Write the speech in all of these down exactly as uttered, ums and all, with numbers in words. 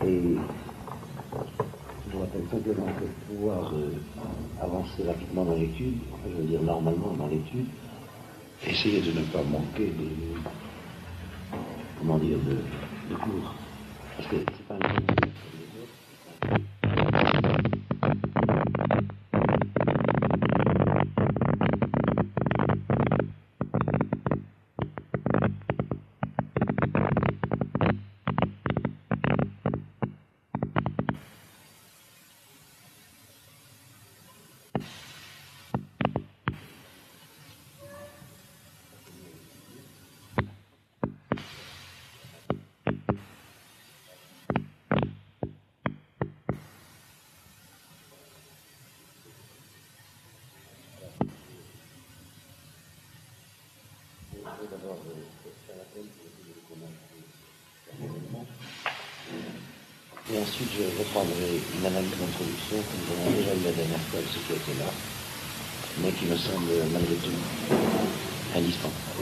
Et je vous rappelle simplement que pour pouvoir euh, avancer rapidement dans l'étude, enfin, je veux dire normalement dans l'étude, essayez de ne pas manquer de, comment dire, de, de cours. Parce que c'est pas un cours comme les autres. D'abord, faire la peine pour essayer de convaincre personnellement. Et ensuite, je reprendrai une analyse d'introduction que nous avons déjà eu la dernière fois de ce qui était là, mais qui me semble malgré tout indispensable.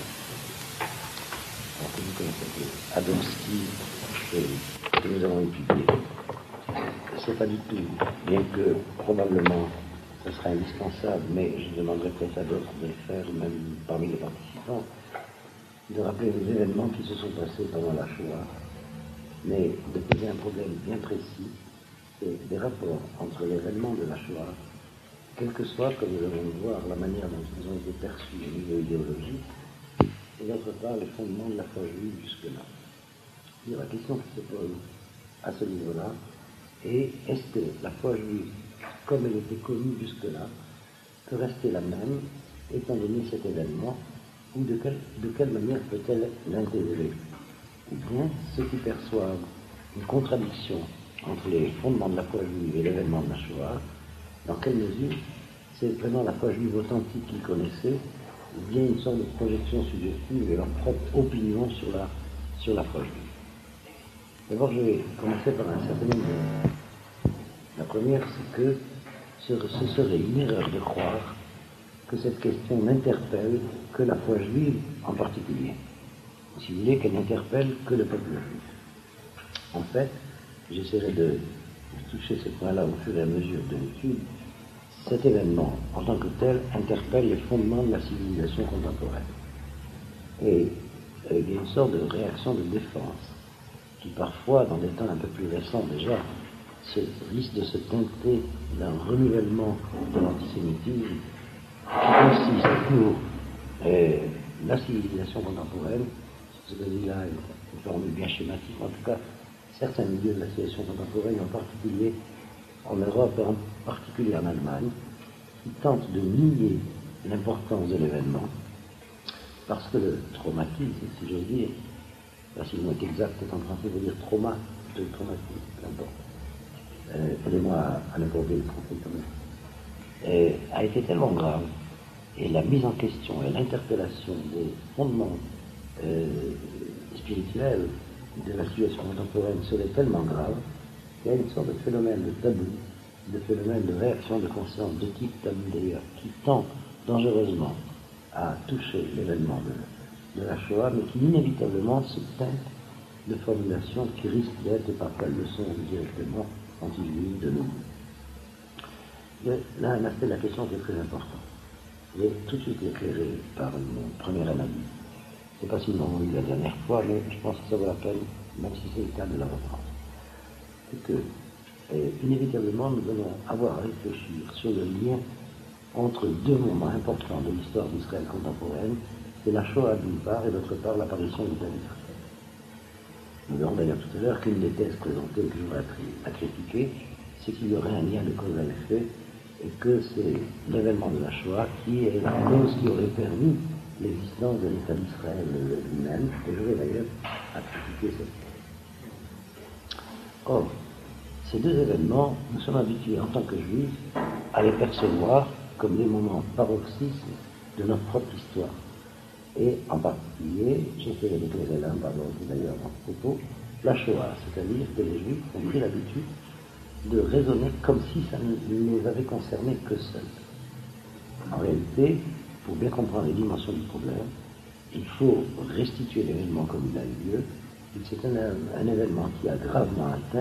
Alors que vous connaissez que Adamski, que nous avons étudié, c'est pas du tout, bien que probablement ce sera indispensable, mais je demanderai peut-être à d'autres de le faire, même parmi les participants, de rappeler les événements qui se sont passés pendant la Shoah, mais de poser un problème bien précis, c'est des rapports entre l'événement de la Shoah, quelle que soit, comme nous allons le voir, la manière dont ils ont été perçus au niveau idéologique, et d'autre part les fondements de la foi juive jusque-là. La question qui se pose à ce niveau-là est, est-ce que la foi juive, comme elle était connue jusque-là, peut rester la même, étant donné cet événement, ou de quelle, de quelle manière peut-elle l'intégrer? Ou bien ceux qui perçoivent une contradiction entre les fondements de la foi juive et l'événement de la Shoah, dans quelle mesure c'est vraiment la foi juive authentique qu'ils connaissaient, ou bien une sorte de projection subjective et leur propre opinion sur la, sur la foi juive. D'abord, je vais commencer par un certain nombre de... La première, c'est que ce, ce serait une erreur de croire que cette question n'interpelle que la foi juive en particulier. Si vous voulez, qu'elle n'interpelle que le peuple juif. En fait, j'essaierai de toucher ce point-là au fur et à mesure de l'étude. Cet événement, en tant que tel, interpelle les fondements de la civilisation contemporaine. Et euh, il y a une sorte de réaction de défense qui, parfois, dans des temps un peu plus récents déjà, se, risque de se teinter d'un renouvellement de l'antisémitisme qui consiste pour euh, la civilisation contemporaine, ce que je dis là est une formule bien schématique, en tout cas certains milieux de la civilisation contemporaine, en particulier en Europe et en particulier en Allemagne, qui tentent de nier l'importance de l'événement, parce que le traumatisme, si j'ose dire, là, si le mot est exact, c'est en français, veut dire trauma, plutôt que traumatisme, peu importe. Euh, Aidez-moi à, à l'accorder le français quand même. Et, a été tellement grave, et la mise en question et l'interpellation des fondements euh, spirituels de la situation contemporaine serait tellement grave qu'il y a une sorte de phénomène de tabou, de phénomène de réaction de conscience de type tabou d'ailleurs, qui tend dangereusement à toucher l'événement de, de la Shoah, mais qui inévitablement se teinte de formulations qui risquent d'être, et parfois le sont directement, anti-juives de nous. Là, un aspect de la question qui est très important. J'ai tout de suite éclairé par une première analyse. Je ne sais pas si nous l'avons eu la dernière fois, mais je pense que ça vaut la peine, même si c'est le cas de la reprendre. C'est que, euh, inévitablement, nous allons avoir à réfléchir sur le lien entre deux moments importants de l'histoire d'Israël contemporaine, c'est la Shoah d'une part, et d'autre part l'apparition du État d'Israël. Nous verrons d'ailleurs tout à l'heure qu'une des thèses présentées que je voudrais à critiquer, c'est qu'il y aurait un lien de cause à effet, et que c'est l'événement de la Shoah qui est la cause qui aurait permis l'existence de l'État d'Israël lui-même, et je vais d'ailleurs à critiquer cette thèse. Or, ces deux événements, nous sommes habitués en tant que juifs à les percevoir comme des moments paroxysmes de notre propre histoire. Et en particulier, j'essaierai d'éclairer l'un par l'autre d'ailleurs dans ce propos, la Shoah, c'est-à-dire que les juifs ont pris l'habitude de raisonner comme si ça ne les avait concernés que seuls. En réalité, pour bien comprendre les dimensions du problème, il faut restituer l'événement comme il a eu lieu, et c'est un, un événement qui a gravement atteint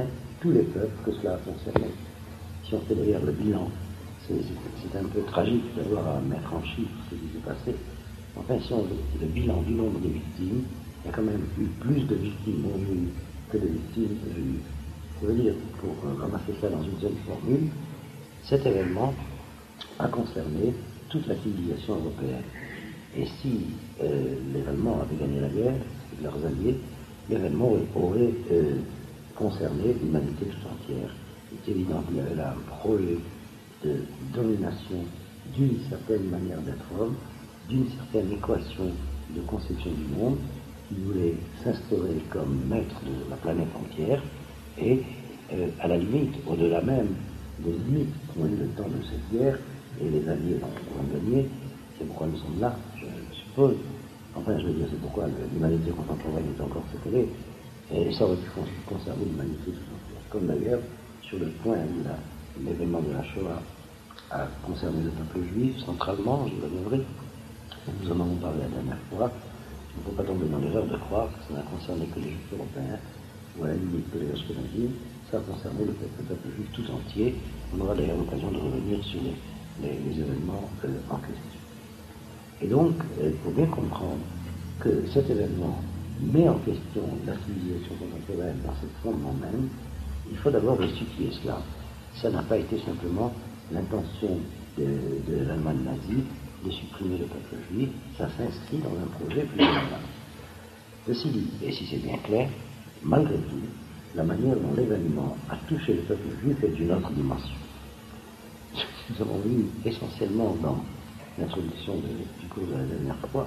tous les peuples que cela a concerné. Si on fait d'ailleurs le bilan, c'est un peu tragique d'avoir à mettre en chiffres ce qui s'est passé. Enfin, si on fait le bilan du nombre de victimes, il y a quand même eu plus de victimes non juives que de victimes juives. Ça veut dire, pour ramasser ça dans une seule formule, cet événement a concerné toute la civilisation européenne. Et si euh, l'événement avait gagné la guerre, et leurs alliés, l'événement aurait euh, concerné l'humanité tout entière. C'est évident qu'il y avait là un projet de domination d'une certaine manière d'être homme, d'une certaine équation de conception du monde, qui voulait s'instaurer comme maître de la planète entière, et euh, à la limite, au-delà même des limites qui ont eu le temps de cette guerre, et les alliés l'ont gagné, c'est pourquoi nous sommes là, je suppose. Enfin, je veux dire, c'est pourquoi l'humanité contemporaine est encore séparée, et ça aurait pu conserver l'humanité tout entière. Comme d'ailleurs, sur le point où l'événement de la Shoah a concerné le peuple juif, centralement, je reviendrai, nous en avons parlé la dernière fois, il ne faut pas tomber dans l'erreur de croire que ça n'a concerné que les juifs européens, ou à la limite que les Ashkénazim, ça a concerné le peuple, le peuple juif tout entier. On aura d'ailleurs l'occasion de revenir sur les, les, les événements euh, en question. Et donc, il faut bien comprendre que cet événement met en question la civilisation contemporaine dans ses fondements même. Il faut d'abord restituer cela. Ça n'a pas été simplement l'intention de, de l'Allemagne nazie de supprimer le peuple juif, ça s'inscrit dans un projet plus général. Ceci dit, et si c'est bien clair, malgré tout, la manière dont l'événement a touché le peuple juif est d'une autre dimension. Nous avons vu essentiellement dans l'introduction du cours de la dernière fois,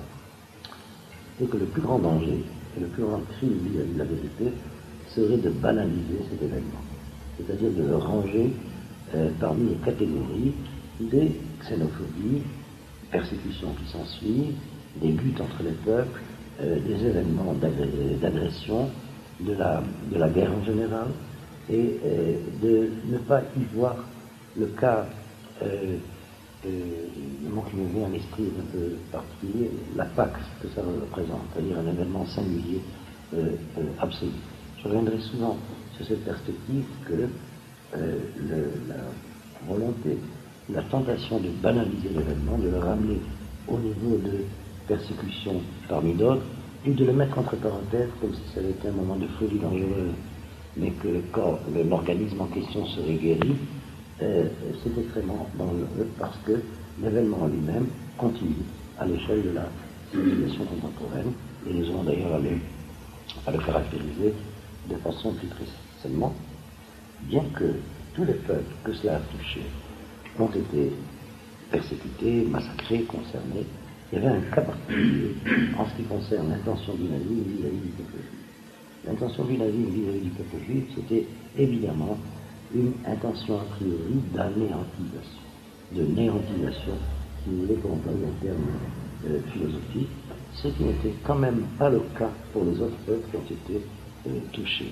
c'est que le plus grand danger et le plus grand crime vis-à-vis de la vérité serait de banaliser cet événement, c'est-à-dire de le ranger euh, parmi les catégories des xénophobies, persécutions qui s'ensuivent, des luttes entre les peuples, euh, des événements d'agression, de la, de la guerre en général, et euh, de ne pas y voir le cas, euh, euh, le mot qui me vient à l'esprit est un peu particulier, la Pax que ça représente, c'est-à-dire un événement singulier, euh, euh, absolu. Je reviendrai souvent sur cette perspective que euh, le, la volonté, la tentation de banaliser l'événement, de le ramener au niveau de persécution parmi d'autres, et de le mettre entre parenthèses comme si ça avait été un moment de folie dangereuse, mais que le corps, l'organisme en question serait guéri, euh, c'est extrêmement dangereux parce que l'événement en lui-même continue à l'échelle de la civilisation contemporaine, et nous allons d'ailleurs aller à le caractériser de façon plus précisément, bien que tous les peuples que cela a touchés ont été persécutés, massacrés, concernés. Il y avait un cas particulier en ce qui concerne l'intention du nazisme vis-à-vis du peuple juif. L'intention du nazisme vis-à-vis du peuple juif, c'était évidemment une intention a priori d'anéantisation, de néantisation, si vous voulez, pour employer un terme euh, philosophique, ce qui n'était quand même pas le cas pour les autres peuples qui ont été euh, touchés.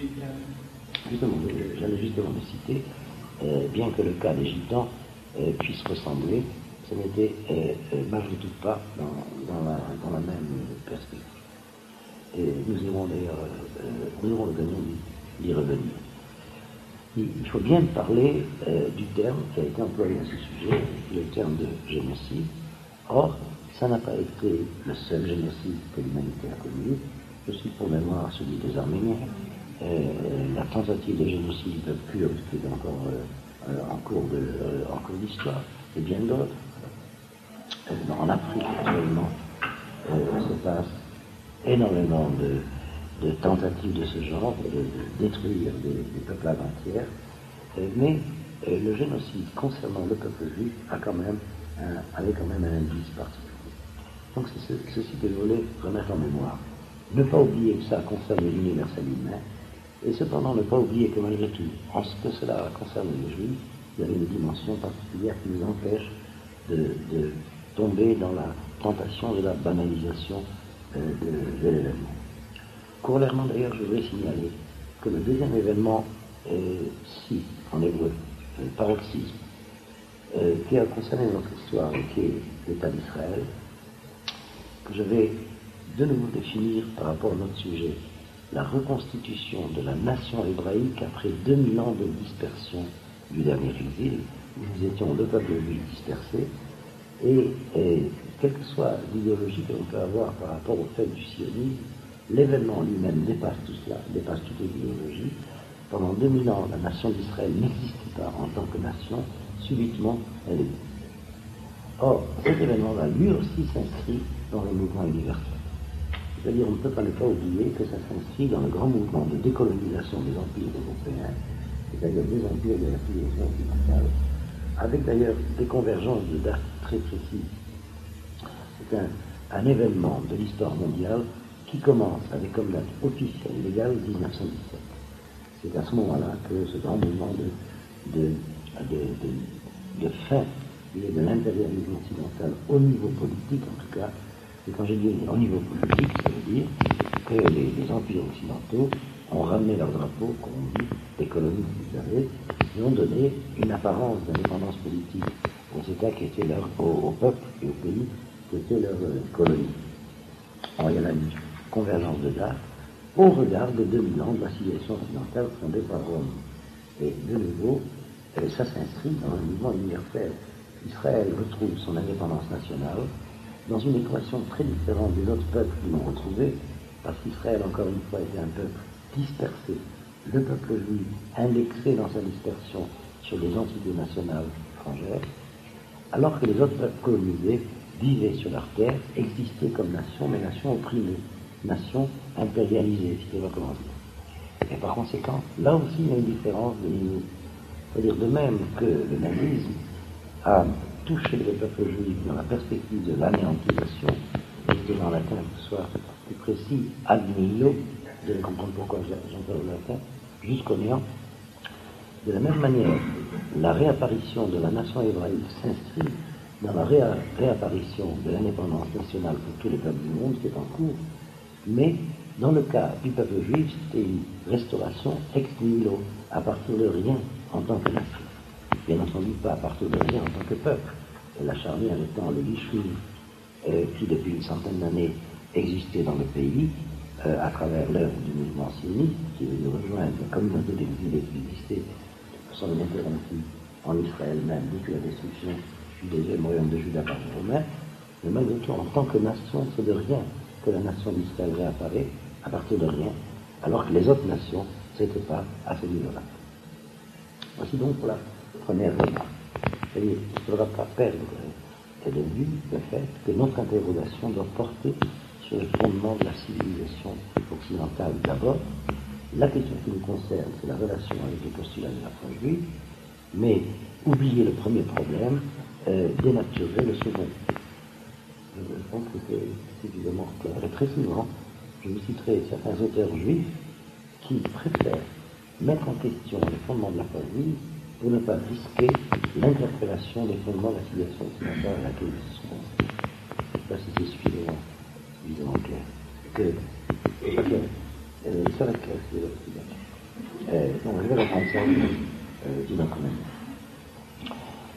Justement, j'allais justement le citer, euh, bien que le cas des Gitans euh, puisse ressembler, ce n'était euh, euh, malgré tout pas dans, dans, la, dans la même perspective. Et nous irons d'ailleurs, euh, nous aurons l'occasion d'y revenir. Il faut bien parler euh, du terme qui a été employé à ce sujet, le terme de génocide. Or, ça n'a pas été le seul génocide que l'humanité a connu. Je suis pour mémoire celui des Arméniens, euh, la tentative de génocide du peuple kurde qui est encore euh, euh, en cours de, euh, en cours d'histoire, et bien d'autres. Euh, en Afrique, actuellement, euh, se passe énormément de, de tentatives de ce genre, de, de détruire des, des peuples entiers. Euh, mais euh, le génocide concernant le peuple juif a quand même un, avait quand même un indice particulier. Donc c'est ce, ceci que je voulais remettre en mémoire. Ne pas oublier que ça concerne l'universel humain, et cependant ne pas oublier que malgré tout, en ce que cela concerne les juifs, il y avait une dimension particulière qui nous empêche de, de tomber dans la tentation de la banalisation euh, de, de l'événement. Corollairement d'ailleurs, je voudrais signaler que le deuxième événement, euh, si, en hébreu, le paroxysme, euh, qui a concerné notre histoire et qui est l'État d'Israël, que je vais de nouveau définir par rapport à notre sujet la reconstitution de la nation hébraïque après deux mille ans de dispersion du dernier exil, où nous étions le peuple juif dispersé, et, et quelle que soit l'idéologie que l'on peut avoir par rapport au fait du sionisme, l'événement lui-même dépasse tout cela, dépasse toutes les idéologies. Pendant deux mille ans, la nation d'Israël n'existait pas en tant que nation, subitement, elle est. Or, cet événement-là, lui aussi, s'inscrit dans le mouvement universel. C'est-à-dire, on ne peut pas ne pas oublier que ça s'inscrit dans le grand mouvement de décolonisation des empires européens, c'est-à-dire des empires de la civilisation occidentale, avec d'ailleurs des convergences de dates très précises. C'est un, un événement de l'histoire mondiale qui commence avec comme date officielle légale dix-neuf cent dix-sept. C'est à ce moment-là que ce grand mouvement de, de, de, de, de fin de l'impérialisme occidental au niveau politique, en tout cas, et quand je dis au niveau politique, ça veut dire que les, les empires occidentaux ont ramené leur drapeau, comme on dit, des colonies, vous savez, et ont donné une apparence d'indépendance politique aux États qui étaient leurs, au, au peuple et aux pays qui étaient leurs euh, colonies. Alors, il y en a une convergence de dates au regard de deux mille ans de la civilisation occidentale fondée par Rome. Et de nouveau, euh, ça s'inscrit dans un mouvement universel. Israël retrouve son indépendance nationale dans une équation très différente des autres peuples qui l'ont retrouvée, parce qu'Israël, encore une fois, était un peuple dispersé, le peuple juif indexé dans sa dispersion sur des entités nationales étrangères, alors que les autres peuples colonisés vivaient sur leur terre, existaient comme nation, mais nation opprimée, nation impérialisée, si je veux comment dire. Et par conséquent, là aussi, il y a une différence de niveau. C'est-à-dire de même que le nazisme a touché le peuple juif dans la perspective de l'anéantisation, et dans latin, que ce soit plus précis, ad nihilo, vous allez comprendre pourquoi j'emploie le latin, jusqu'au néant. De la même manière, la réapparition de la nation hébraïque s'inscrit dans la réa réapparition de l'indépendance nationale pour tous les peuples du monde qui est en cours, mais dans le cas du peuple juif, c'était une restauration ex nihilo, à partir de rien en tant que nation. Bien entendu, pas à partir de rien en tant que peuple. Et la charnière étant le Lishri, euh, qui depuis une centaine d'années existait dans le pays, euh, à travers l'œuvre du mouvement sioniste, qui est venu rejoindre la communauté d'exilés qui existait de façon ininterrompue en Israël même, depuis la destruction du deuxième royaume de Juda par les Romains. Mais malgré tout, en tant que nation, c'est de rien que la nation d'Israël réapparaît, à partir de rien, alors que les autres nations, c'était pas à ce niveau-là. Voici donc pour la première remarque. C'est-à-dire qu'il ne faudra pas perdre de vue le fait que notre interrogation doit porter sur le fondement de la civilisation occidentale d'abord. La question qui nous concerne, c'est la relation avec les postulats de la foi juive, mais oublier le premier problème, euh, dénaturer le second. Je pense que c'est évidemment clair. Et très souvent, je vous citerai certains auteurs juifs qui préfèrent mettre en question les fondements de la foi juive pour ne pas risquer l'interpellation des fondements de la civilisation occidentale à laquelle ils se sont inscrits. Je ne sais pas si c'est suffisamment, suffisamment clair. Que, c'est pas clair. Euh, ça va être clair, c'est là. Euh, donc, je vais reprendre ça euh, d'une autre manière.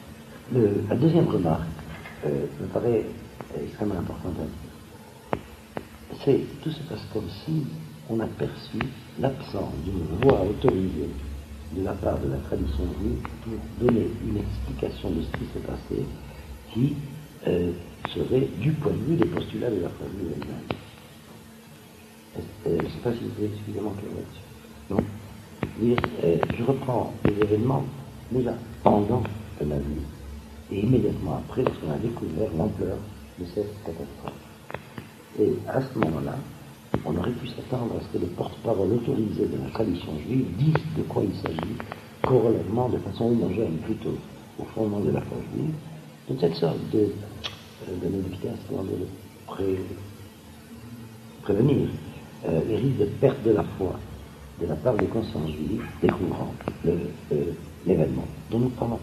Le, la deuxième remarque euh, me paraît extrêmement importante à dire. C'est tout se passe comme si on a perçu l'absence d'une voie autorisée de la part de la tradition juive pour donner une explication de ce qui s'est passé qui euh, serait du point de vue des postulats de la foi juive elle-même. Euh, je ne sais pas si vous êtes suffisamment clair là-dessus. Donc, dire, euh, je reprends les événements déjà pendant le nazisme et immédiatement après lorsqu'on a découvert l'ampleur de cette catastrophe. Et à ce moment-là, on aurait pu s'attendre à ce que le porte-parole autorisé de la tradition juive dise de quoi il s'agit, corolairement, de façon homogène plutôt, au fondement de la foi juive, de cette sorte de, de modification, de pré, prévenir euh, les risques de perte de la foi de la part des consciences juives découvrant l'événement dont nous parlons.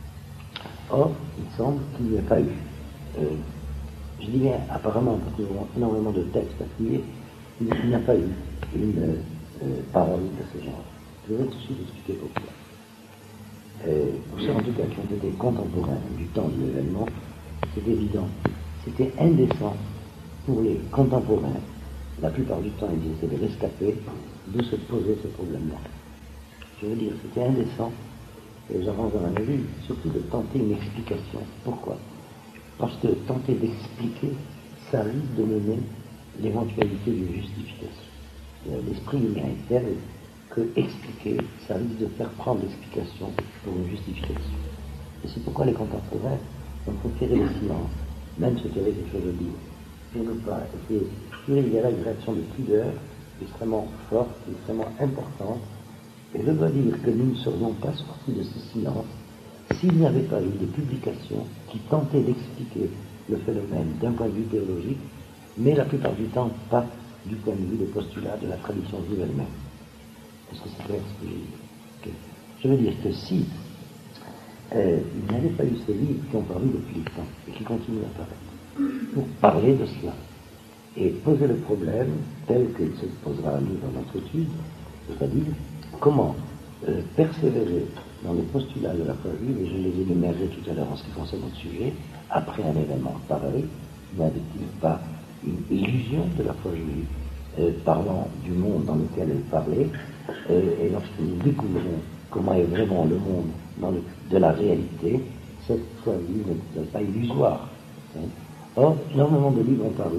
Or, il semble qu'il n'y ait pas eu. Euh, je dis bien apparemment, parce qu'il y a énormément de textes à fouiller, il n'y a pas eu une euh, parole de ce genre. Je vais tout de suite expliquer pourquoi. Euh, pour ceux en tout cas qui ont été contemporains du temps de l'événement, c'est évident. C'était indécent pour les contemporains la plupart du temps, ils essaient de rescaper, de se poser ce problème-là. Je veux dire, c'était indécent, et j'avance dans ma vie, surtout de tenter une explication. Pourquoi? Parce que tenter d'expliquer, ça risque de mener l'éventualité d'une justification. L'esprit humain est tel que expliquer, ça risque de faire prendre l'explication pour une justification. Et c'est pourquoi les contemporains ont préféré le silence, même ce qu'il y avait quelque chose à dire. Pour ne pas essayer. Il y a là une réaction de pudeur extrêmement forte, extrêmement importante. Et je dois dire que nous ne serions pas sortis de ce silence s'il n'y avait pas eu des publications qui tentaient d'expliquer le phénomène d'un point de vue théologique, mais la plupart du temps pas du point de vue des postulats de la tradition juive elle-même. Est-ce que c'est clair ce que je dis? Okay. Je veux dire que si euh, il n'y avait pas eu ces livres qui ont paru depuis le temps et qui continuent à paraître, pour parler de cela et poser le problème tel qu'il se posera à nous dans notre étude, c'est-à-dire comment euh, persévérer dans les postulats de la foi juive, et je les ai émergés tout à l'heure en ce qui concerne notre sujet, après un événement pareil, n'avait-il pas une illusion de la foi juive, euh, parlant du monde dans lequel elle parlait, euh, et lorsque nous découvrons comment est vraiment le monde dans le, de la réalité, cette foi juive n'est pas illusoire. Hein. Or, énormément de livres ont paru,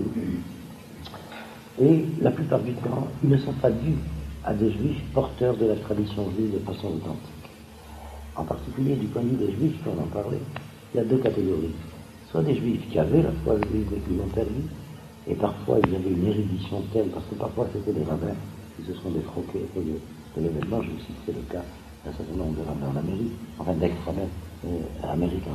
et la plupart du temps, ils ne sont pas dus à des juifs porteurs de la tradition juive de façon authentique. En particulier, du point de vue des juifs, qu'on en parlait, il y a deux catégories. Soit des juifs qui avaient la foi juive et qui l'ont perdue, et parfois ils avaient une érudition telle, parce que parfois c'était des rabbins qui se sont défroqués de, de l'événement. Je vous cite, c'est le cas d'un certain nombre de rabbins en Amérique, enfin d'ex-rabbins euh, américains.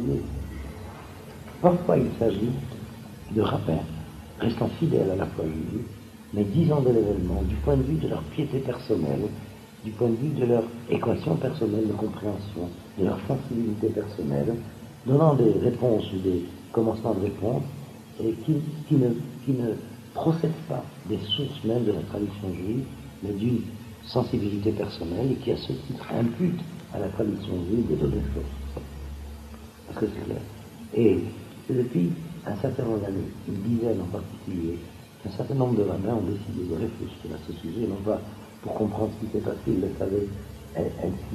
Parfois il s'agit de rabbins restant fidèles à la foi juive, mais disant de l'événement du point de vue de leur piété personnelle, du point de vue de leur équation personnelle de compréhension, de leur sensibilité personnelle, donnant des réponses ou des commencements de réponses et qui, qui, ne, qui ne procèdent pas des sources même de la tradition juive, mais d'une sensibilité personnelle et qui à ce titre impute à la tradition juive des données fortes. Parce que c'est clair. Et depuis un certain nombre d'années, une dizaine en particulier, un certain nombre de rabbins ont décidé de réfléchir à ce sujet, non pas pour comprendre ce qui s'est passé, ils le savaient ainsi,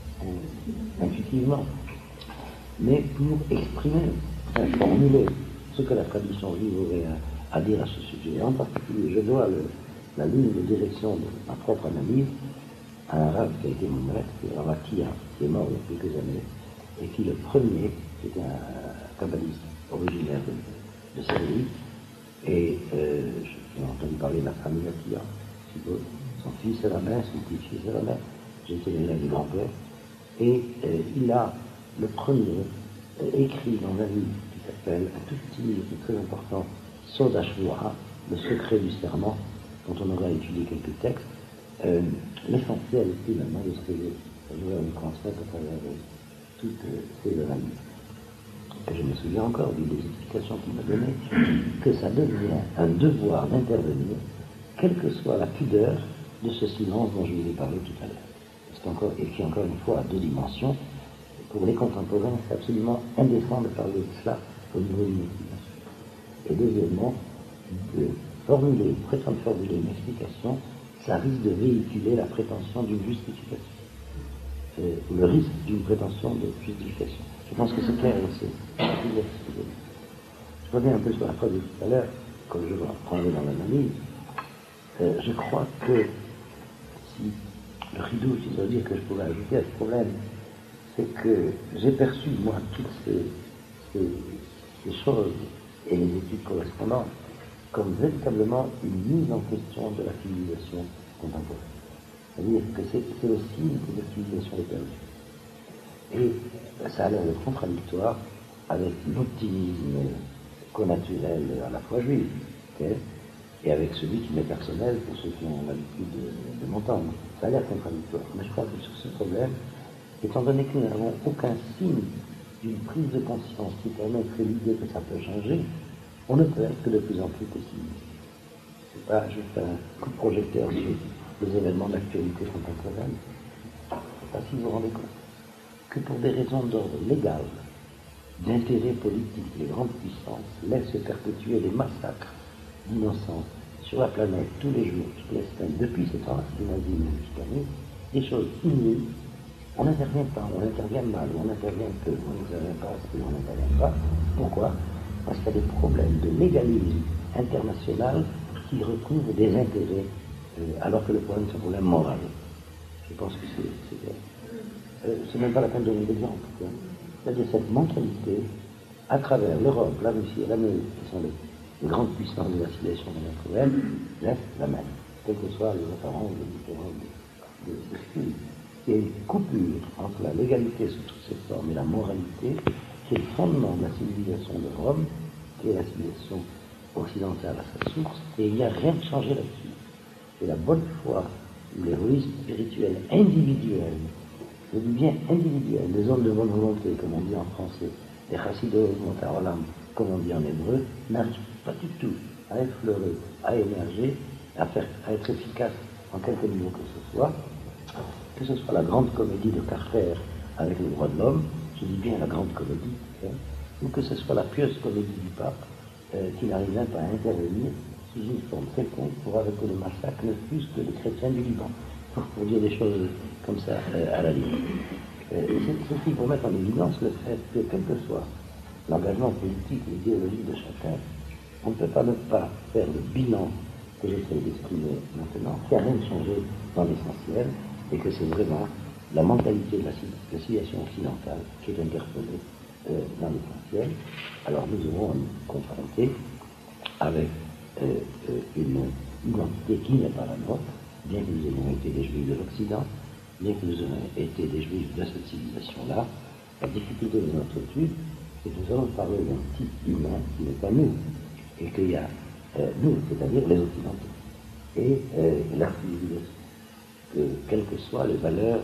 euh, intuitivement, mais pour exprimer, enfin, formuler ce que la tradition juive aurait à, à dire à ce sujet. Et en particulier, je dois le, la ligne de direction de ma propre analyse à un rabbin qui a été mon maître, qui est Rav Akia, qui est mort il y a quelques années, et qui le premier, c'était un kabbaliste originaire de, de Syrie, et euh, j'ai entendu parler de la famille Akia, je suppose. Son fils est la mère, son petit-fils est la mère. J'ai été l'élève du grand-père. Et euh, il a, le premier, euh, écrit dans un livre qui s'appelle, un tout petit livre qui est très important, Sod HaShvuah, le secret du serment, dont on aura étudié quelques textes. Euh, l'essentiel, finalement, de ce que je, je vais vous transmettre à travers toutes euh, ces analyses. Et je me souviens encore d'une des explications qu'il m'a données, que ça devient un devoir d'intervenir, quelle que soit la pudeur de ce silence dont je vous ai parlé tout à l'heure. C'est encore, et qui encore une fois à deux dimensions. Pour les contemporains, c'est absolument indécent de parler de cela au niveau d'une explication. Et deuxièmement, de formuler, prétendre formuler une explication, ça risque de véhiculer la prétention d'une justification. Euh, le risque d'une prétention de justification. Je pense que c'est clair aussi. Je reviens un peu sur la phrase de tout à l'heure, comme je vais reprendre dans l'analyse. Euh, je crois que si le ridouche, je dois dire que je pourrais ajouter à ce problème, c'est que j'ai perçu, moi, toutes ces, ces, ces choses et les études correspondantes comme véritablement une mise en question de la civilisation contemporaine. C'est-à-dire que c'est, c'est le signe que la civilisation est perdue. Et ça a l'air d'être contradictoire avec l'optimisme connaturel à la fois juif, okay, et avec celui qui m'est personnel pour ceux qui ont l'habitude de, de m'entendre. Ça a l'air contradictoire. Mais je crois que sur ce problème, étant donné que nous n'avons aucun signe d'une prise de conscience qui permettrait l'idée que ça peut changer, on ne peut être que de plus en plus pessimiste. C'est pas, je fais un coup de projecteur sur les événements d'actualité contemporaine. Je ne sais pas si vous vous rendez compte que pour des raisons d'ordre légal, d'intérêt politique, les grandes puissances laissent se perpétuer des massacres d'innocents sur la planète tous les jours, toutes les semaines, depuis ce temps-là, du nazisme jusqu'à nous, des choses inouïes. On n'intervient pas, on intervient mal, on intervient peu, on n'intervient pas assez, on n'intervient pas. Pourquoi? Parce qu'il y a des problèmes de légalisme international qui recouvrent des intérêts, euh, alors que le problème c'est un problème moral. Je pense que c'est, c'est clair. Euh, c'est même pas la peine de donner d'exemple. C'est-à-dire cette mentalité, à travers l'Europe, la Russie et l'Amérique, qui sont les, les grandes puissances de la civilisation de notre problème, reste la même, quels que soient les apparences de différents de, de, de styles. Il y a une coupure entre la légalité sous toutes ses formes et la moralité, qui est le fondement de la civilisation de Rome, qui est la civilisation occidentale à sa source, et il n'y a rien de changé là-dessus. Et la bonne foi, l'héroïsme spirituel individuel, je dis bien individuel, les hommes de bonne volonté, comme on dit en français, les chassidos motarolam, comme on dit en hébreu, n'arrivent pas du tout à effleurer, à émerger, à, faire, à être efficace en quelque niveau que ce soit, que ce soit la grande comédie de Carter avec les droits de l'homme, je dis bien la grande comédie, hein, ou que ce soit la pieuse comédie du pape, euh, qui n'arrive même pas à intervenir sous une forme quelconque pour arrêter le massacre, ne fût-ce que des chrétiens du Liban, pour dire des choses comme ça euh, à la limite. Euh, c'est ceci pour mettre en évidence le fait que, quel que soit l'engagement politique et idéologique de chacun, on ne peut pas ne pas faire le bilan que j'essaie d'exprimer maintenant, qu'il n'y a rien de changé dans l'essentiel, et que c'est vraiment la mentalité de la, la civilisation occidentale qui est interpellée euh, dans l'essentiel. Alors nous aurons à nous confronter avec euh, euh, une identité qui n'est pas la nôtre, bien que nous ayons été des juifs de l'Occident, bien que nous ayons été des juifs de cette civilisation-là. La difficulté de notre étude, c'est que nous allons parler d'un type humain qui n'est pas nous, et qu'il y a euh, nous, c'est-à-dire les Occidentaux, et euh, la civilisation, que, quelles que soient les valeurs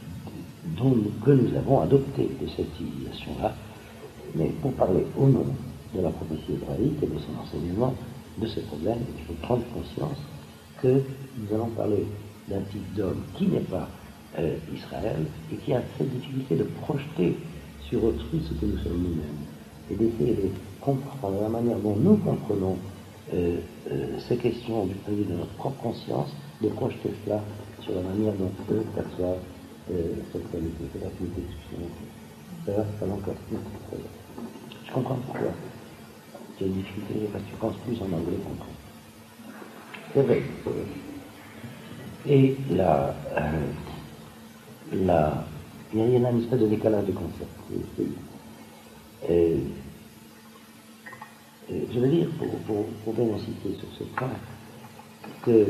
dont nous, que nous avons adoptées de cette civilisation-là. Mais pour parler au nom de la prophétie hébraïque et de son enseignement de ce problème, il faut prendre conscience que nous allons parler d'un type d'homme qui n'est pas euh, Israël et qui a cette difficulté de projeter sur autrui ce que nous sommes nous-mêmes et d'essayer de comprendre la manière dont nous comprenons euh, euh, ces questions du point de vue de notre propre conscience, de projeter cela sur la manière dont eux perçoivent euh, cette qualité, cette activité exceptionnelle. Ça, ça l'encore plus. Je comprends pourquoi. J'ai une difficulté parce que je pense plus en anglais qu'en français. C'est vrai. Et là, euh, là, il y a une espèce de décalage de concept. Et, et, je veux dire, pour, pour, pour bien insister sur ce point, que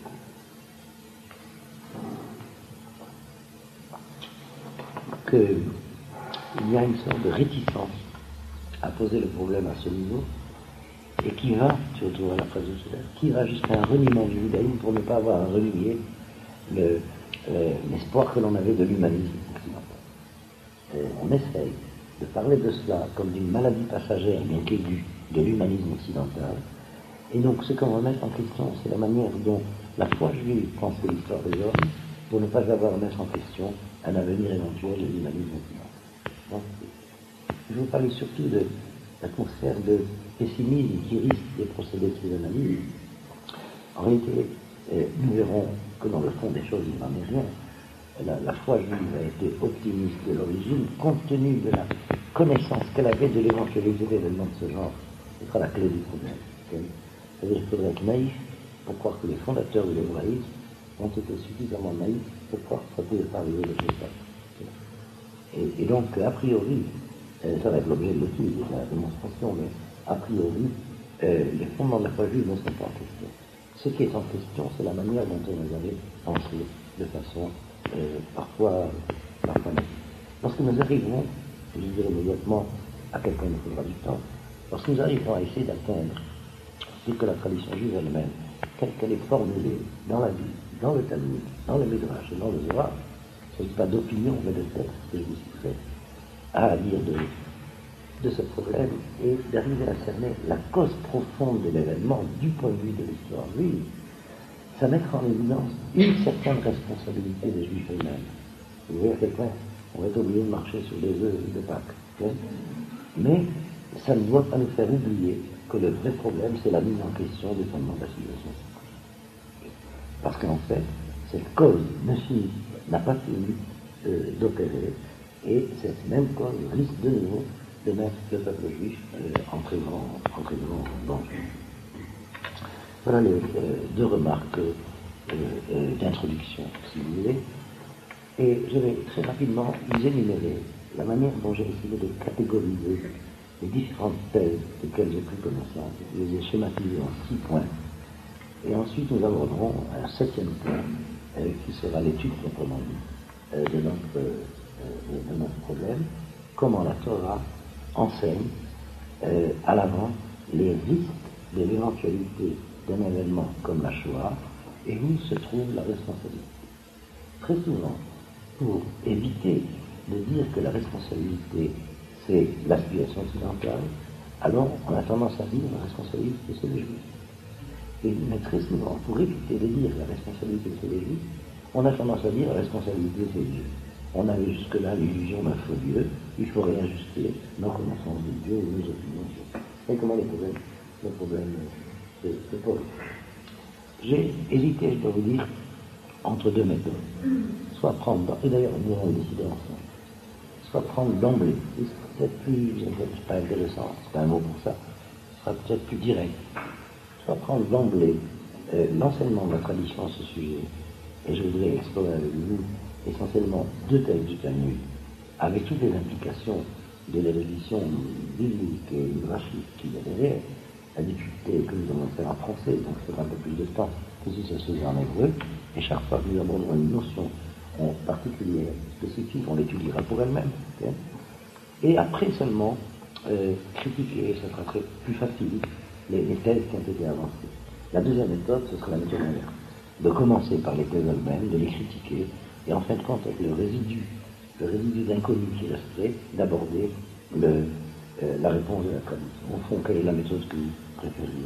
qu'il y a une sorte de réticence à poser le problème à ce niveau, et qui va, surtout à la phrase de cela, qui va jusqu'à un reniement du judaïsme pour ne pas avoir à renier le, euh, l'espoir que l'on avait de l'humanisme occidental. Euh, on essaye de parler de cela comme d'une maladie passagère, bien qu'aiguë, de l'humanisme occidental, et donc ce qu'on va mettre en question, c'est la manière dont la foi juive pensait l'histoire des hommes, pour ne pas avoir à mettre en question un avenir éventuel de l'humanisme occidental. Donc, je vous parlais surtout de l'atmosphère de pessimisme qui risque de procéder de ces analyses. En réalité, euh, nous verrons que dans le fond des choses, il n'en est rien. La, la foi juive a été optimiste de l'origine, compte tenu de la connaissance qu'elle avait de l'éventualité d'événements de ce genre. Ce sera la clé du problème. Okay? C'est-à-dire qu'il faudrait être naïf pour croire que les fondateurs de l'hébraïsme ont été suffisamment naïfs pour croire que ça ne pouvait pas arriver de tout ça. Et, et donc, a priori, euh, ça va être l'objet de l'étude et de la démonstration, mais a priori, euh, les fondements de la foi juive ne sont pas en question. Ce qui est en question, c'est la manière dont on les avait pensés, de façon euh, parfois, parfois naïve. Lorsque nous arrivons, je dirais immédiatement, à quel point il nous faudra du temps, lorsque nous arrivons à essayer d'atteindre ce que la tradition juive elle-même, telle qu'elle est formulée dans la Bible, dans le Talmud, dans le Midrash et dans le Zohar, il ne s'agit pas d'opinion, mais de texte que je vous suis fait à lire de, de ce problème et d'arriver à cerner la cause profonde de l'événement du point de vue de l'histoire juive, ça mettra en évidence une certaine responsabilité des Juifs eux-mêmes. Vous voyez à quel point on va être obligé de marcher sur des œufs de Pâques. Okay? Mais ça ne doit pas nous faire oublier que le vrai problème, c'est la mise en question des fondements de la civilisation. Parce qu'en fait, cette cause ne finit, n'a pas fini euh, d'opérer, et cette même cause risque de nouveau de mettre le peuple juif euh, en très grand, en très grand danger. Voilà les euh, deux remarques euh, euh, d'introduction, si vous voulez. Et je vais très rapidement vous énumérer la manière dont j'ai essayé de catégoriser les différentes thèses desquelles j'ai pris connaissance. Je les ai schématisées en six points. Et ensuite, nous aborderons un septième point, euh, qui sera l'étude proprement dit euh, de, notre, euh, de notre problème, comment la Torah enseigne euh, à l'avant les risques de l'éventualité d'un événement comme la Shoah et où se trouve la responsabilité. Très souvent, pour éviter de dire que la responsabilité c'est la civilisation occidentale, alors on a tendance à dire la responsabilité c'est les Juifs. Et, mais très souvent, pour éviter de dire la responsabilité c'est les Juifs, on a tendance à dire la responsabilité c'est Dieu. On avait jusque-là l'illusion d'un faux Dieu, il faut réajuster nos connaissances de Dieu ou nos opinions. Et comment le problème, le problème se, se pose. J'ai hésité, je dois vous dire, entre deux méthodes. Soit prendre, et d'ailleurs nous allons décider ensemble, soit prendre d'emblée, ce sera peut-être plus, c'est pas intéressant, c'est pas un mot pour ça, ce sera peut-être plus direct, soit prendre d'emblée euh, l'enseignement de la tradition à ce sujet, et je voudrais explorer avec vous essentiellement deux textes du Talmud, avec toutes les implications de l'érudition biblique et graphique qu'il y a derrière, la difficulté que nous allons faire en français, donc ça fera un peu plus de temps que si ça se faisait en hébreu, et chaque fois que nous aborderons une notion en particulière, spécifique, on l'étudiera pour elle-même. Okay, et après seulement, euh, critiquer, ça sera très plus facile, les, les thèses qui ont été avancées. La deuxième méthode, ce sera la méthode inverse. De commencer par les thèses elles-mêmes, de les critiquer, et en fin de compte, avec le résidu, le résidu d'inconnu qui resterait, d'aborder le, euh, la réponse de la tradition. Au fond, quelle est la méthode que vous préfériez?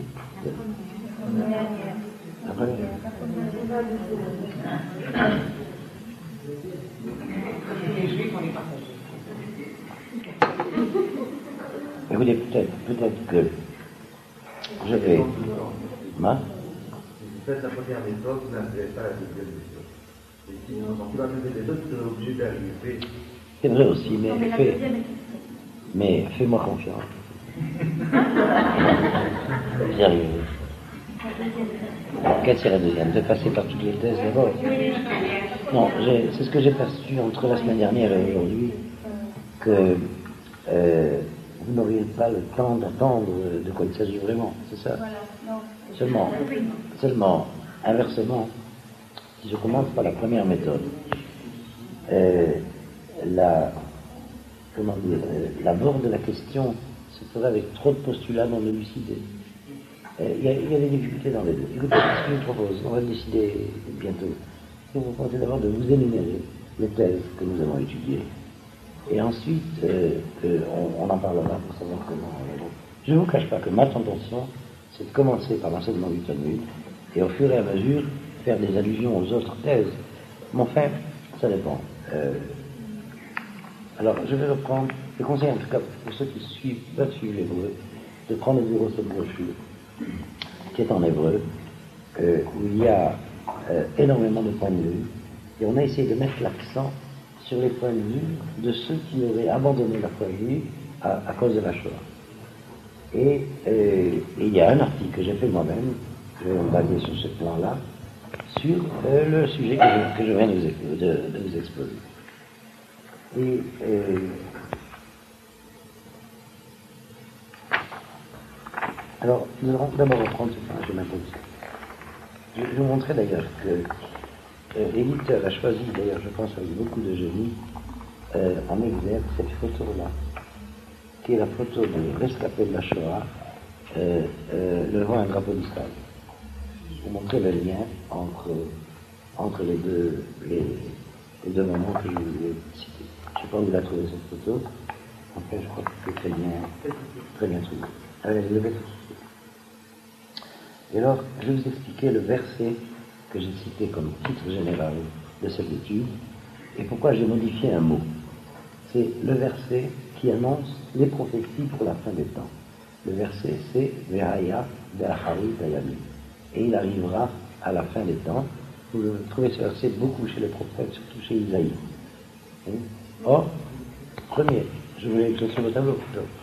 La première. Les Juifs, on les partage. Écoutez, peut-être, peut-être que je vais. Ma Vous faites la première méthode, vous n'intéressez pas la deuxième méthode. Et si on fait la deuxième méthode, vous êtes obligé d'arriver. C'est vrai aussi, mais, non, mais, la fais, deuxième... mais fais-moi confiance. J'y arriverai. Quelle serait la deuxième? De passer par toutes les thèses d'abord. Non, j'ai, c'est ce que j'ai perçu entre la semaine dernière et aujourd'hui, que euh, vous n'auriez pas le temps d'attendre de quoi il s'agit vraiment, c'est ça? Voilà, non. Seulement, seulement, inversement, si je commence par la première méthode, euh, la, comment dire, euh, l'abord de la question se ferait avec trop de postulats non élucidés. Il euh, y, y a des difficultés dans les deux. Écoutez, ce que je vous propose, on va décider bientôt. Je vous propose d'abord de vous énumérer les thèses que nous avons étudiées. Et ensuite, euh, euh, on, on en parlera pour savoir comment. Euh, je ne vous cache pas que ma tentation, c'est de commencer par l'enseignement du Talmud, et au fur et à mesure, faire des allusions aux autres thèses. Mais enfin, ça dépend. Euh, alors, je vais reprendre, je conseille en tout cas pour ceux qui suivent, peuvent suivre l'hébreu, de prendre le bureau cette brochure, qui est en hébreu, euh, où il y a euh, énormément de points de vue, et on a essayé de mettre l'accent sur les points de vue de ceux qui auraient abandonné la foi juive à, à cause de la Shoah. Et, euh, et il y a un article que j'ai fait moi-même, je vais me baser sur ce plan-là, sur euh, le sujet que je, que je viens de vous, de, de vous exposer. Et euh, alors, nous allons d'abord reprendre ce point, je m'introduis. Je, je vous montrais d'ailleurs que euh, l'éditeur a choisi, d'ailleurs je pense avec beaucoup de génie, euh, en exergue cette photo-là, qui est la photo de rescapé de la Shoah, euh, euh, levant un drapeau d'Israël. Je vous montrer le lien entre, entre les, deux, les, les deux moments que je vous ai cités. Je ne sais pas où vous la trouvez cette photo, en fait je crois que c'est très bien, très bien trouvé. Allez, je vais tout de suite. Et alors, je vais vous expliquer le verset que j'ai cité comme titre général de cette étude, et pourquoi j'ai modifié un mot. C'est le verset qui annonce les prophéties pour la fin des temps. Le verset, c'est Veraya Berhari Dayami. Et il arrivera à la fin des temps. Vous trouvez ce verset beaucoup chez les prophètes, surtout chez Isaïe. Or, premier, je voulais écrire sur le tableau.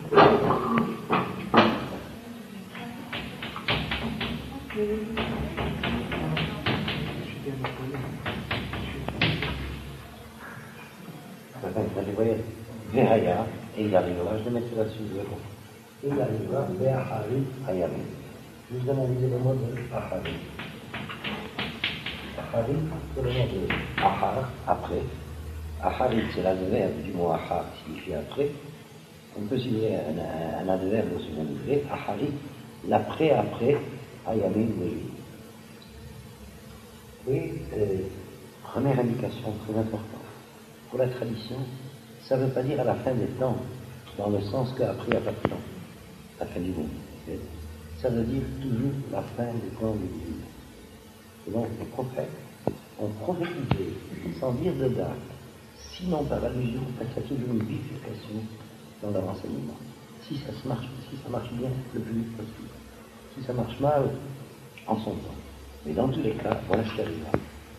Vous voyez, Veraya, et il arrivera, je vais mettre là-dessus, vous allez comprendre. Et il arrivera, Verhari Hayami. Je vous analyser le mot de Ahari. Ahari, c'est le mot de Ahar, après. Ahari, c'est l'adverbe du mot Ahar, qui signifie après. On peut signer un, un, un adverbe au second degré. Ahari, l'après, après, Hayami, oui. Et euh, première indication très importante. Pour la tradition, ça ne veut pas dire à la fin des temps, dans le sens qu'après il n'y a pas de temps, la fin du monde. Ça veut dire toujours la fin du temps de Dieu. Et donc les prophètes ont prophétisé, sans dire de date, sinon par allusion, parce qu'il y a toujours une bifurcation dans leur enseignement. Si ça, se marche, si ça marche bien, le plus vite possible. Si ça marche mal, en son temps. Mais dans tous les cas, voilà ce qui arrivera.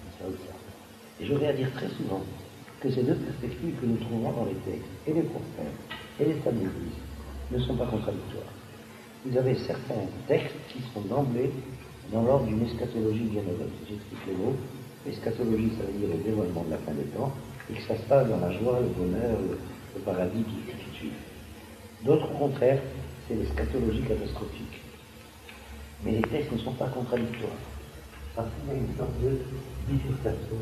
Et j'aurais à dire très souvent que ces deux perspectives que nous trouvons dans les textes, et les prophètes, et les taboudistes, ne sont pas contradictoires. Vous avez certains textes qui sont d'emblée dans l'ordre d'une eschatologie bienheureuse. J'explique les mots. Eschatologie, ça veut dire le dévoilement de la fin des temps, et que ça se passe dans la joie, le bonheur, le, le paradis qui suit. D'autres, au contraire, c'est l'eschatologie catastrophique. Mais les textes ne sont pas contradictoires. Parce qu'il y a une sorte de bifurcation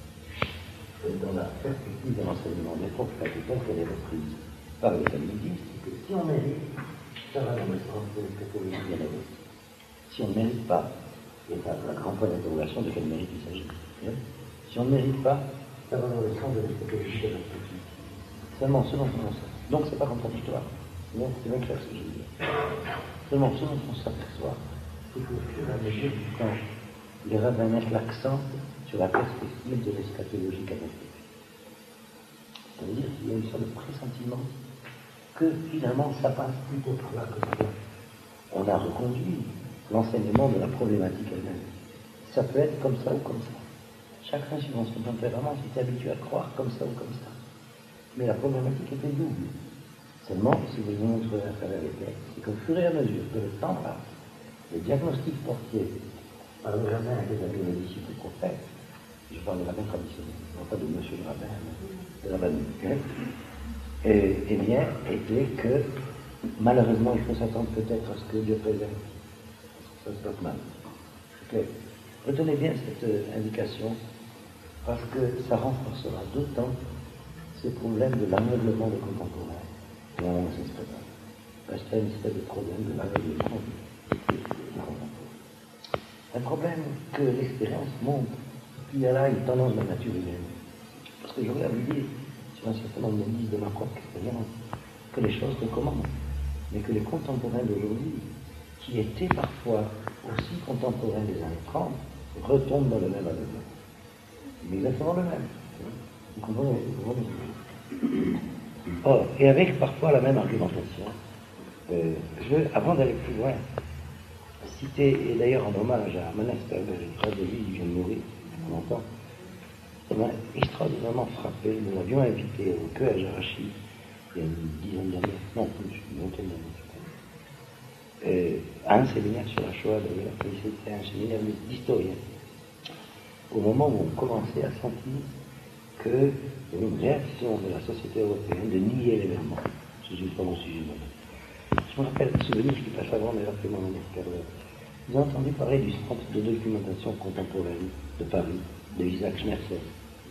dans la perspective de l'enseignement des prophètes, telle qu'elle est reprise par les taboudistes, c'est que si on mérite, ça va dans le sens de l'eschatologie bienheureuse. Si on ne mérite pas, et ça, la grande point d'interrogation de quel mérite il s'agit. Si on ne mérite pas, ça va dans le sens de l'eschatologie catastrophique. Seulement selon son sens. Donc c'est pas contradictoire. C'est bien clair ce que je veux dire. Seulement selon qu'on s'aperçoit, c'est qu'au fur et à mesure du temps, les rabbins mettent l'accent sur la perspective de l'eschatologie catastrophique. Ça veut dire qu'il y a une sorte de pressentiment que finalement ça passe plutôt par là que par là. On a reconduit l'enseignement de la problématique elle-même. Ça peut être comme ça ou comme ça. Chacun suivant son tempérament s'est habitué à croire comme ça ou comme ça. Mais la problématique était double. Seulement, si vous vous montrez à travers les textes, c'est qu'au fur et à mesure que le temps passe, les diagnostics portés par le rabbin des amis des disciples prophètes, je parle de rabbin traditionnel, non pas de monsieur le rabbin, mais de rabbin hein, et, eh bien, était que malheureusement il faut s'attendre peut-être à ce que Dieu préserve. Ça se passe mal. Okay. Retenez bien cette euh, indication parce que ça renforcera d'autant ce problème de l'ameublement des contemporains. Et on ne s'espère pas. Parce qu'il y a une espèce de problème de l'ameublement des contemporains. Un problème que l'expérience montre, qu'il y a là une tendance de la nature humaine. Parce que j'aurais à vous dire, sur un certain nombre d'indices de ma propre expérience, que les choses recommandent, mais que les contemporains d'aujourd'hui, qui étaient parfois aussi contemporains des années trente, retombent dans le même aveuglement. Exactement le même. Vous comprenez, vous comprenez. Or, et avec parfois la même argumentation, euh, je veux, avant d'aller plus loin, citer, et d'ailleurs en hommage à Manas Perver, une phrase de lui, il vient de mourir, on entend, ça m'a extraordinairement frappé. Nous l'avions invité au Quai à Jarachi, il y a une dizaine d'années, non plus, une vingtaine d'années, euh, à un séminaire sur la Shoah d'ailleurs, c'était un séminaire d'historiens. Au moment où on commençait à sentir qu'il y avait une réaction de la société européenne de nier l'événement. Je ne suis pas mon sujet. Je me rappelle un souvenir qui passe avant d'ailleurs que mon intercaleur. Vous avez entendu parler du Centre de documentation contemporaine de Paris, de Isaac Schmerzer.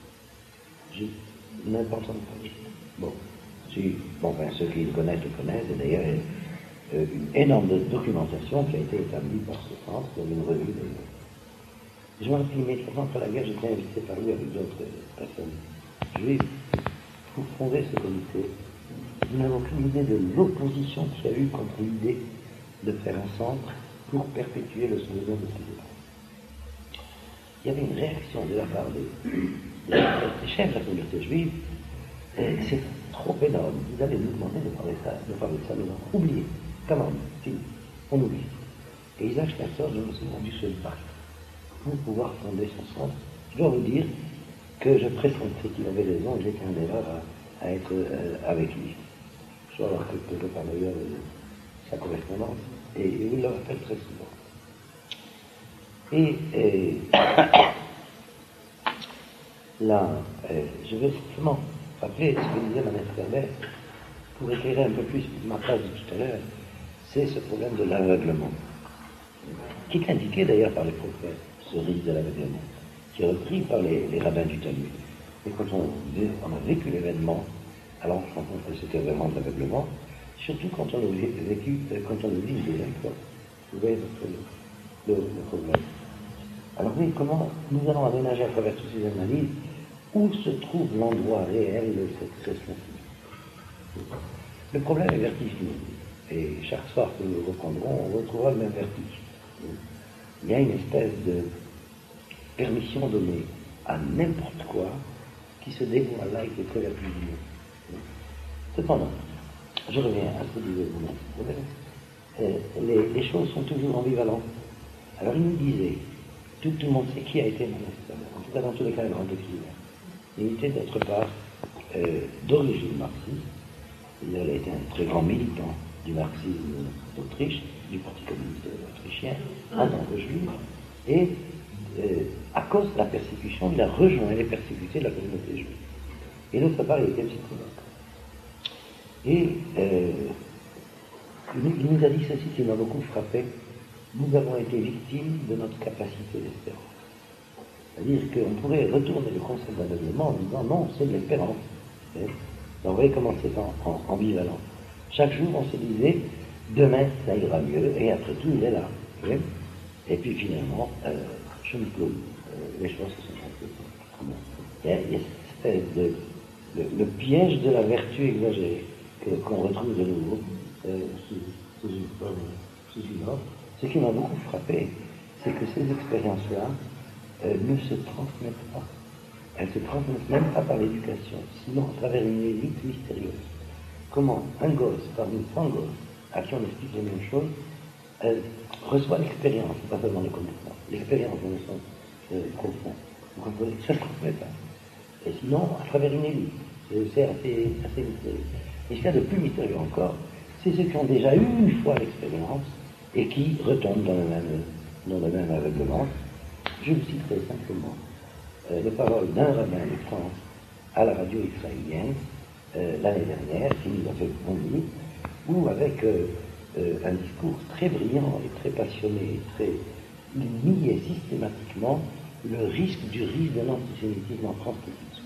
Je n'ai pas entendu parler. Bon, si, bon ben, ceux qui le connaissent le connaissent, et d'ailleurs, euh, une énorme documentation qui a été établie par ce centre, dans une revue d'ailleurs. Je me rappelle immédiatement après la guerre, j'étais invité par lui avec d'autres personnes juives pour fonder ce comité. Nous n'avons aucune idée de l'opposition qu'il y a eu contre l'idée de faire un centre pour perpétuer le souvenir de ces événements. Il y avait une réaction de la part des, des chefs de la communauté juive, et c'est trop énorme. Vous allez nous demander de parler, ça, de parler de ça, nous avons oublié. commande, fini, on oublie. Et Isaac Schneitzer, je me suis rendu se battre pour pouvoir fonder son centre. Je dois vous dire que je pressentais qu'il avait raison et que j'étais en erreur à, à être euh, avec lui. Je dois avoir quelque chose par ailleurs de sa correspondance, et, et il le rappelle très souvent. Et, et là, euh, je vais simplement rappeler ce que disait Manette Ferber pour éclairer un peu plus ma phrase de tout à l'heure, c'est ce problème de l'aveuglement, qui est indiqué d'ailleurs par les prophètes, ce risque de l'aveuglement, qui est repris par les, les rabbins du Talmud. Et quand on, on a vécu l'événement, alors on se rend compte que c'était vraiment de l'aveuglement, surtout quand on a vécu, quand on a vu une deuxième fois. Vous voyez le, le, le problème. Alors oui, comment nous allons aménager à travers toutes ces analyses où se trouve l'endroit réel de cette question. Le problème est vertigineux. Et chaque soir que nous reprendrons, on retrouvera le même vertige. Il y a une espèce de permission donnée à n'importe quoi qui se dévoile là et qui est très vertigineux. Cependant, je reviens à ce que disait vous. Les, les choses sont toujours ambivalentes. Alors il nous disait, tout, tout le monde sait qui a été Manette, en tout cas dans tous les cas un grand écrivain. Il était d'autre part euh, d'origine marxiste. Il a été un très grand militant du marxisme d'Autriche, du Parti communiste autrichien, en tant que juif, et euh, à cause de la persécution, il a rejoint les persécutés de la communauté juive. Et d'autre part, il était psychologue. Et euh, il, il nous a dit ceci qui m'a beaucoup frappé: nous avons été victimes de notre capacité d'espérance. C'est-à-dire qu'on pourrait retourner le concept d'aveuglement en disant non, c'est de l'espérance. Donc vous voyez comment c'est en, en, ambivalent. Chaque jour, on se disait demain, ça ira mieux, et après tout, il est là. Okay. Et puis finalement, euh, je me ploue, euh, les choses se sont passées. Il y a, il y a cette espèce de, de, le piège de la vertu exagérée que, qu'on retrouve de nouveau euh, sous, sous, une forme, sous une autre. Ce qui m'a beaucoup frappé, c'est que ces expériences-là euh, ne se transmettent pas. Elles ne se transmettent même pas par l'éducation, sinon à travers une élite mystérieuse. Comment un gosse, parmi cent gosses, à qui on explique les mêmes choses, elle reçoit l'expérience, pas seulement les connaissances, l'expérience dans le sens euh, profond. Vous comprenez, ça ne se transmet pas. Et sinon, à travers une élite. C'est assez, assez mystérieux. Et ce qu'il y a de plus mystérieux encore, c'est ceux qui ont déjà eu une fois l'expérience et qui retombent dans le même, dans le même aveuglement. Je vous citerai simplement euh, les paroles d'un rabbin de France à la radio israélienne euh, l'année dernière, qui nous a fait bondir, où avec euh, euh, un discours très brillant et très passionné, très, il niait systématiquement le risque du risque d'un antisémitisme en France qui se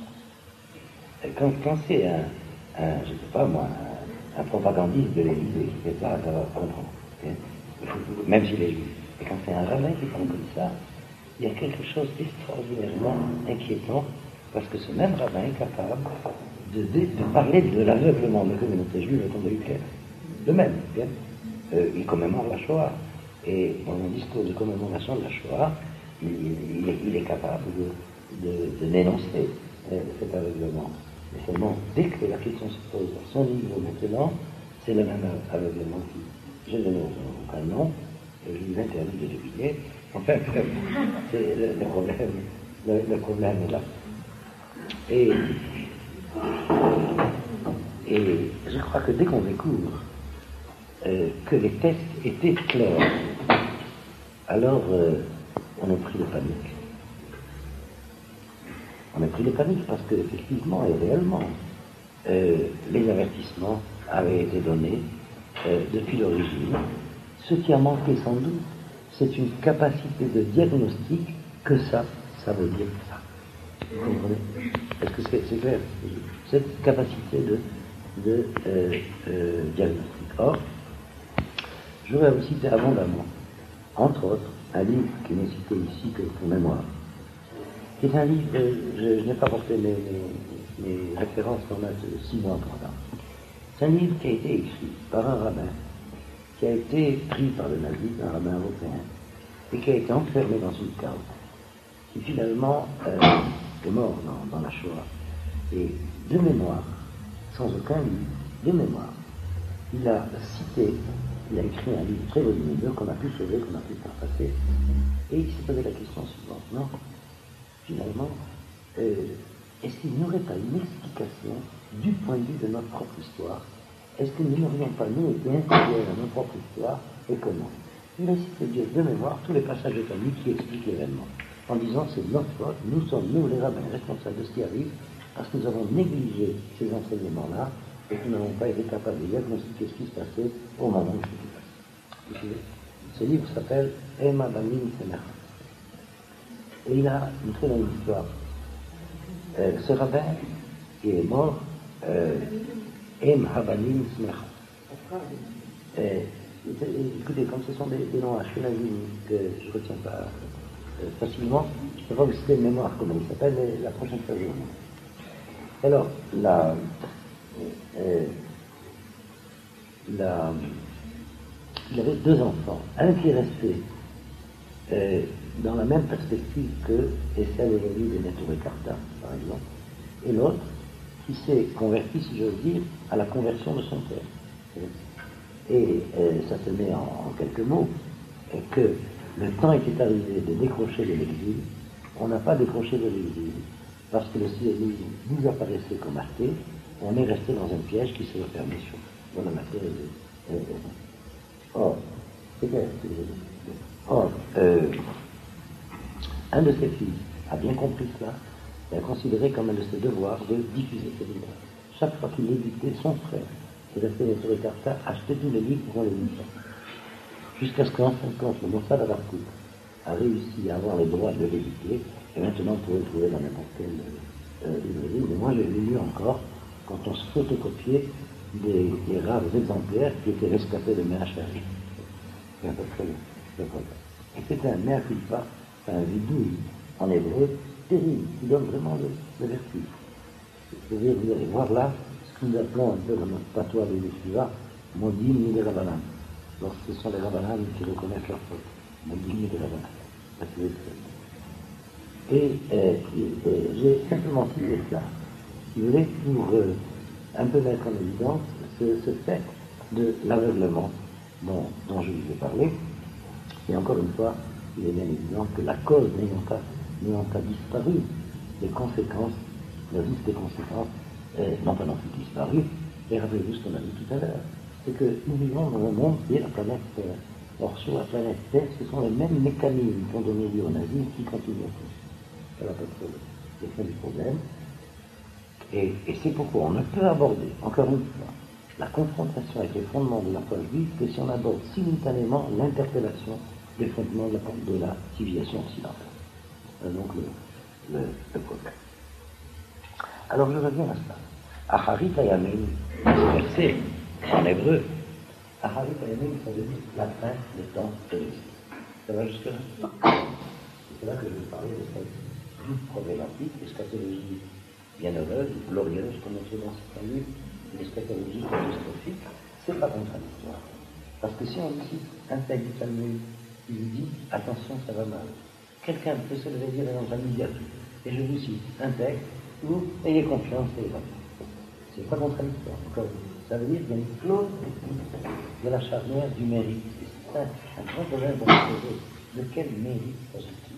passe. Quand, quand c'est un, un, je ne sais pas moi, un, un propagandiste de l'Élysée qui fait ça, ça va comprendre. Okay. Même s'il est juif. Et quand c'est un rabbin qui parle comme ça, il y a quelque chose d'extraordinairement inquiétant, parce que ce même rabbin est capable de, de, de parler de l'aveuglement de la communauté juive au temps de Hitler. Le même, bien. Euh, il commémore la Shoah. Et dans un discours de commémoration de la Shoah, il, il, est, il est capable de, de, de dénoncer euh, cet aveuglement. Mais seulement, dès que la question se pose à son niveau maintenant, c'est le même aveuglement qui, je ne donne aucun nom, je vous interdis de deviner. Enfin, c'est le, le problème, le, le problème est là. Et, et je crois que dès qu'on découvre euh, que les textes étaient clairs, alors euh, on est pris de panique. On est pris de panique parce que effectivement et réellement, euh, les avertissements avaient été donnés euh, depuis l'origine. Ce qui a manqué sans doute, c'est une capacité de diagnostic que ça, ça veut dire ça. Vous comprenez? Est-ce que c'est, c'est clair? Cette capacité de, de euh, euh, diagnostic. Or, je voudrais vous citer abondamment, entre autres, un livre qui n'est cité ici que pour mémoire. C'est un livre, euh, je, je n'ai pas porté mes, mes, mes références pendant six mois pendant. C'est un livre qui a été écrit par un rabbin qui a été pris par le nazisme, un rabbin européen, et qui a été enfermé dans une cave, qui finalement euh, est mort dans, dans la Shoah. Et de mémoire, sans aucun livre, de mémoire, il a cité il a écrit un livre très volumineux qu'on a pu sauver, qu'on a pu partager. Et il s'est posé la question suivante. Non, finalement, euh, est-ce qu'il n'y aurait pas une explication du point de vue de notre propre histoire? Est-ce que nous n'aurions pas, nous, été intérieurs à notre propre histoire, et comment? Il a cité Dieu de mémoire tous les passages de famille qui expliquent l'événement, en disant c'est de notre faute, nous sommes, nous les rabbins, responsables de ce qui arrive, parce que nous avons négligé ces enseignements-là, et que nous n'avons pas été capables de diagnostiquer ce qui se passait au moment où ce qui se passait. Ce livre s'appelle Ema Banim Semecha. Et il a une très longue histoire. Euh, ce rabbin qui est mort, euh, Em Habanim Semecha. Euh, écoutez, comme ce sont des, des noms ashkenazim que je ne retiens pas euh, facilement, je ne peux pas vous citer de mémoire comment il s'appelle, mais la prochaine fois je vous dis. Alors, la, euh, la, il avait deux enfants, un qui est resté euh, dans la même perspective que est celle aujourd'hui de Neturei Karta, par exemple, et l'autre qui s'est converti, si j'ose dire, à la conversion de son père. Et euh, ça se met en, en quelques mots, euh, que le temps était arrivé de décrocher de l'exil. On n'a pas décroché de l'exil, parce que le sionisme nous apparaissait comme athée, on est resté dans un piège qui s'est refermé sur dans la matière. Euh, euh, or, c'est clair, c'est clair. Or, euh, un de ses fils a bien compris cela, et a considéré comme un de ses devoirs de diffuser ces livres. Chaque fois qu'il éditait, son frère, qui restait les Neturei Karta, achetait tous les livres pour les éditer. Jusqu'à ce qu'en fin de compte, le Mossad Harab Kook a réussi à avoir les droits de l'éditer, et maintenant on pourrait le trouver dans n'importe quelle euh, librairie. Mais moi, je l'ai lu encore quand on se photocopiait des, des rares exemplaires qui étaient rescapés de Méhachari. C'est à peu près le problème. Et c'était un mea culpa, un vidouille en hébreu terrible, qui donne vraiment le, le vertige. C'est-à-dire, vous allez voir là ce que nous appelons un peu dans notre patois de Yeshiva, Modim ni de Rabbanan. Donc ce sont les Rabbanan qui reconnaissent leur faute. Modim ni de Rabbanan. Et, euh, et, et j'ai simplement cité cela, si vous voulez, pour euh, un peu mettre en évidence ce, ce fait de l'aveuglement dont, dont je vous ai parlé. Et encore une fois, il est bien évident que la cause n'ayant pas, n'ayant pas disparu, les conséquences, le risque des conséquences euh, n'ont pas non plus disparu. Et rappelez-vous ce qu'on a dit tout à l'heure, c'est que nous vivons dans un monde qui est la planète Terre. Or, sur la planète Terre, ce sont les mêmes mécanismes qui ont donné lieu au nazisme qui continuent à faire. Voilà peut-être le fond du problème. Et, et c'est pourquoi on ne peut aborder, encore une fois, la confrontation avec les fondements de la foi juive que si on aborde simultanément l'interpellation des fondements de la, de la civilisation occidentale. Voilà donc le, le, le problème. Alors je reviens à ça. Aharit Ayamim, ce verset en hébreu, Aharit Ayamim, ça veut dire la fin des temps télévisés. Ça va jusque-là? C'est là que je vais parler de cette problématique, l'eschatologie bienheureuse, glorieuse, comme on dit dans ce livre, l'eschatologie catastrophique, c'est pas contradictoire. Parce que si on cite un texte du Talmud, il dit attention, ça va mal. Quelqu'un peut se lever dire dans un immédiatement. Et je vous cite un texte où ayez confiance et va. C'est pas contradictoire. Encore. Ça veut dire qu'il y a une clause de la charnière du mérite. Et c'est un, un grand problème pour nous poser. De quel mérite s'agit-il?